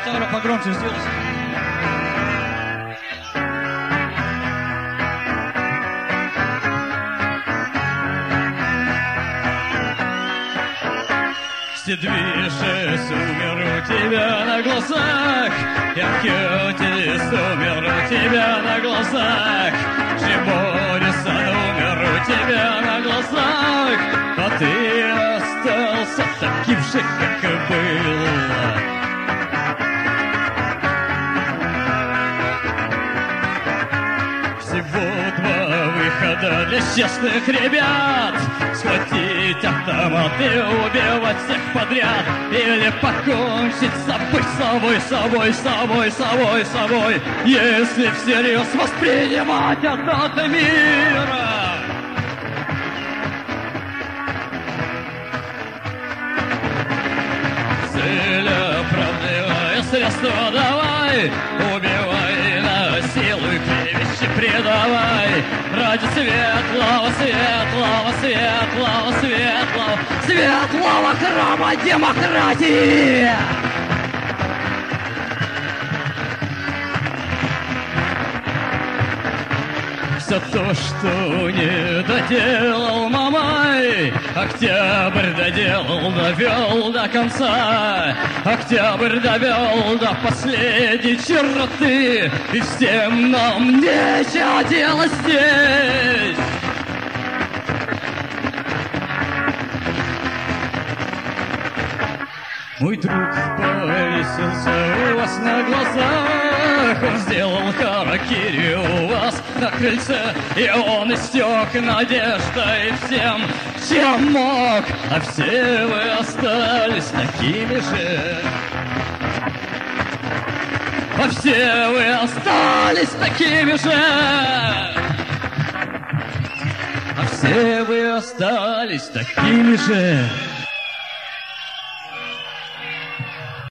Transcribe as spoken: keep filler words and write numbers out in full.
гитара погромче сделайте. Все движи умер у тебя на глазах, я Кьюти умер у тебя на глазах, Жиборисон умер у тебя на глазах, а ты остался таким же, как и был. Всего два выхода для честных ребят: схватить автомат и убивать всех подряд, или покончить с собой, собой, собой, собой, собой, собой, если всерьез воспринимать этот мир. Целеправдивое средство давай, убивай, насилуй, клевещи предавай, ради светлого, светлого, светлого, светлого, светлого храма демократии! Все то, что не доделал Мамай, Октябрь доделал, довел до конца. Октябрь довел до последней черты, и всем нам нечего делать здесь. Мой друг повесился у вас на глазах, он сделал харакири у вас на крыльце, и он истек надеждой всем, чем мог, а все вы остались такими же. А все вы остались такими же. А все вы остались такими же.